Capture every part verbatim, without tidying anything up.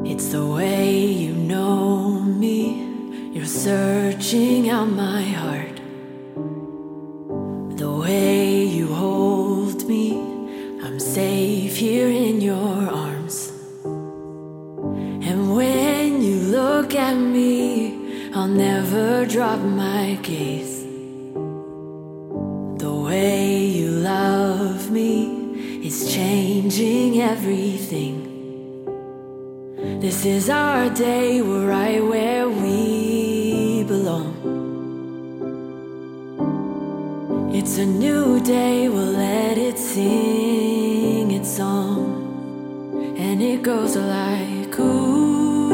It's the way you know me. You're searching out my heart. The way you hold me, I'm safe here in your arms. And when you look at me, I'll never drop my gaze. The way you love me is changing everything. This is our day, we're right where we belong. It's a new day, we'll let it sing its song. And it goes like ooh,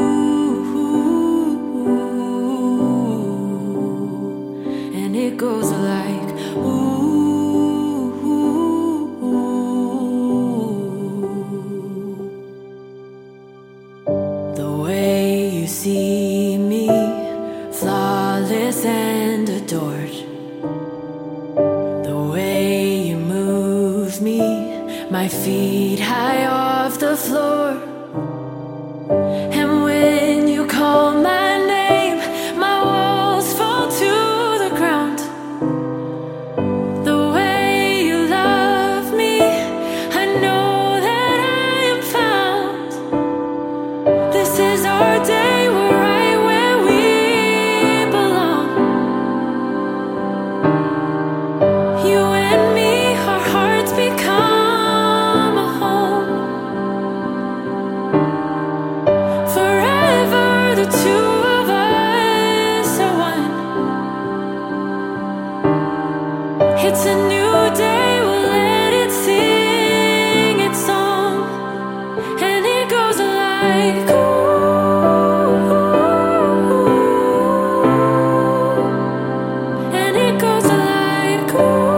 and it goes like ooh. The way you see me, flawless and adored. The way you move me, my feet high off the floor. And when you call my name, my walls fall to the ground. The way you love me, I know that I am found. This is our day, we're right where we belong. You and me, our hearts become a home. Forever the two of us are one. It's a new day, we'll let it sing its song. And it goes like ooh, and it goes like ooh.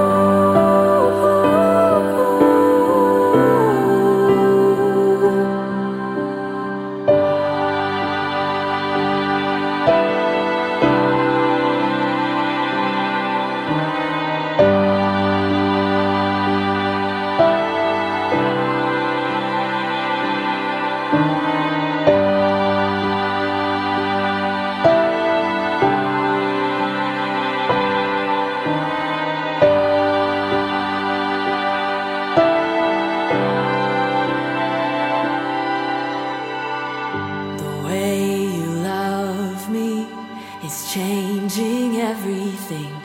The way you love me is changing everything.